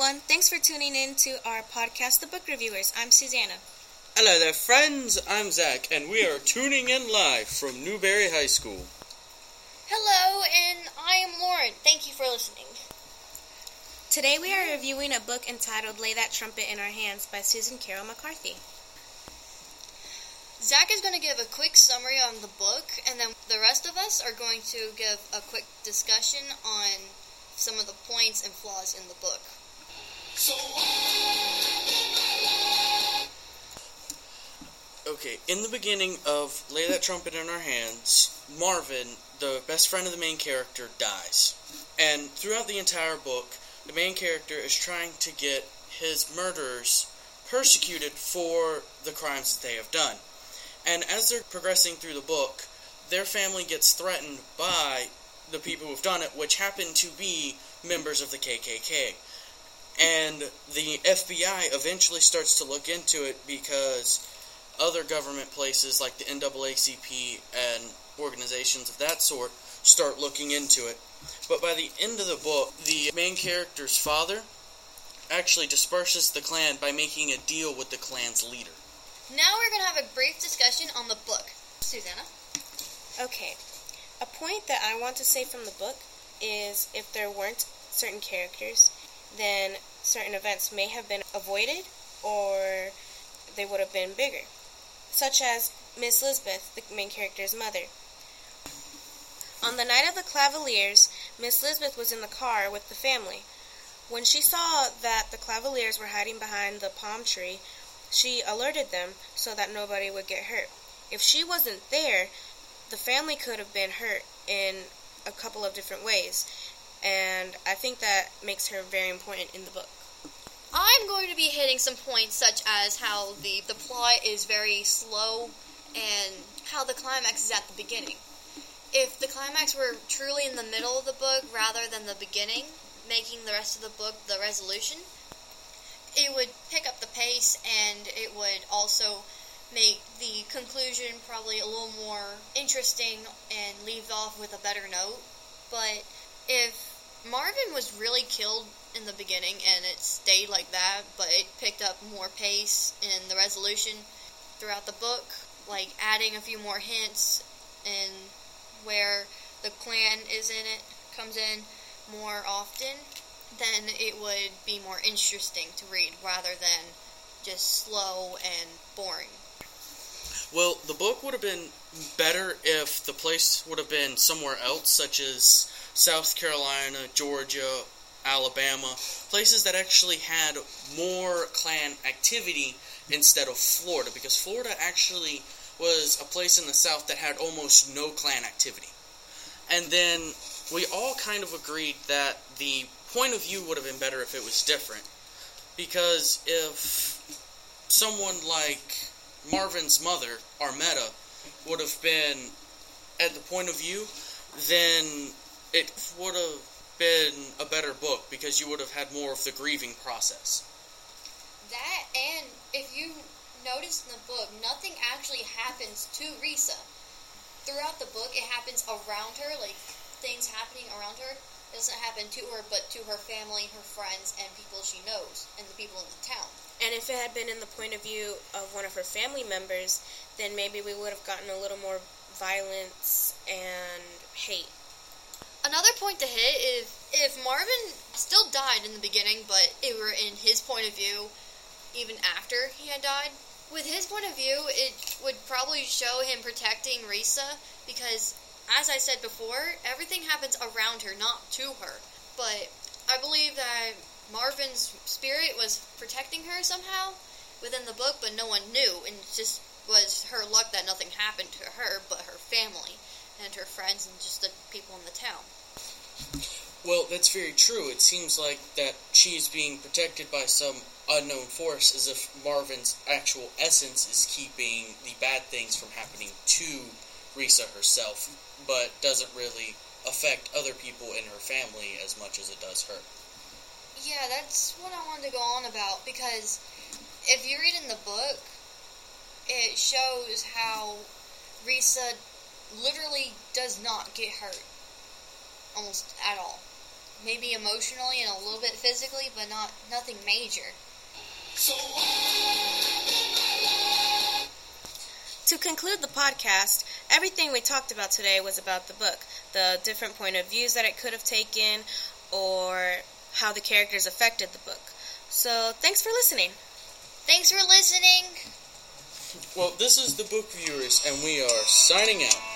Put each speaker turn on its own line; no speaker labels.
everyone. Thanks for tuning in to our podcast, The Book Reviewers. I'm Susanna.
Hello there, friends. I'm Zach, and we are tuning in live from Newberry High School.
Hello, and I am Lauren. Thank you for listening.
Today we are reviewing a book entitled Lay That Trumpet in Our Hands by Susan Carol McCarthy.
Zach is going to give a quick summary on the book, and then the rest of us are going to give a quick discussion on some of the points and flaws in the book.
Okay, in the beginning of Lay That Trumpet in Our Hands, Marvin, the best friend of the main character, dies. And throughout the entire book, the main character is trying to get his murderers persecuted for the crimes that they have done. And as they're progressing through the book, their family gets threatened by the people who've done it, which happen to be members of the KKK. And the FBI eventually starts to look into it because other government places like the NAACP and organizations of that sort start looking into it. But by the end of the book, the main character's father actually disperses the Klan by making a deal with the Klan's leader.
Now we're going to have a brief discussion on the book. Susanna?
Okay, a point that I want to say from the book is if there weren't certain characters, then certain events may have been avoided or they would have been bigger. Such as Miss Lisbeth, the main character's mother. On the night of the Cavaliers, Miss Lisbeth was in the car with the family. When she saw that the Cavaliers were hiding behind the palm tree, she alerted them so that nobody would get hurt. If she wasn't there, the family could have been hurt in a couple of different ways, and I think that makes her very important in the book.
I'm going to be hitting some points such as how the plot is very slow and how the climax is at the beginning. If the climax were truly in the middle of the book rather than the beginning, making the rest of the book the resolution, it would pick up the pace and it would also make the conclusion probably a little more interesting and leave off with a better note. But if Marvin was really killed in the beginning and it stayed like that, but it picked up more pace in the resolution throughout the book, like adding a few more hints and where the Klan is in it, comes in more often, then it would be more interesting to read rather than just slow and boring.
Well, the book would have been better if the place would have been somewhere else, such as South Carolina, Georgia, Alabama, places that actually had more Klan activity instead of Florida, because Florida actually was a place in the South that had almost no Klan activity. And then we all kind of agreed that the point of view would have been better if it was different, because if someone like Marvin's mother, Armetta, would have been at the point of view, then it would have been a better book, because you would have had more of the grieving process.
That, and if you notice in the book, nothing actually happens to Risa. Throughout the book, it happens around her, like things happening around her. It doesn't happen to her, but to her family, her friends, and people she knows, and the people in the town.
And if it had been in the point of view of one of her family members, then maybe we would have gotten a little more violence and hate.
Another point to hit is if Marvin still died in the beginning, but it were in his point of view even after he had died, with his point of view, it would probably show him protecting Risa, because, as I said before, everything happens around her, not to her. But I believe that Marvin's spirit was protecting her somehow within the book, but no one knew, and it just was her luck that nothing happened to her, but her family and her friends and just the people in the town.
Well, that's very true. It seems like that she's being protected by some unknown force, as if Marvin's actual essence is keeping the bad things from happening to Risa herself, but doesn't really affect other people in her family as much as it does her.
Yeah, that's what I wanted to go on about, because if you read in the book, it shows how Risa literally does not get hurt almost at all. maybe emotionally and a little bit physically, but nothing major.
To conclude the podcast, everything we talked about today was about the book, the different point of views that it could have taken, or how the characters affected the book. So, thanks for listening.
Thanks for listening.
Well, this is the Book Viewers, and we are signing out.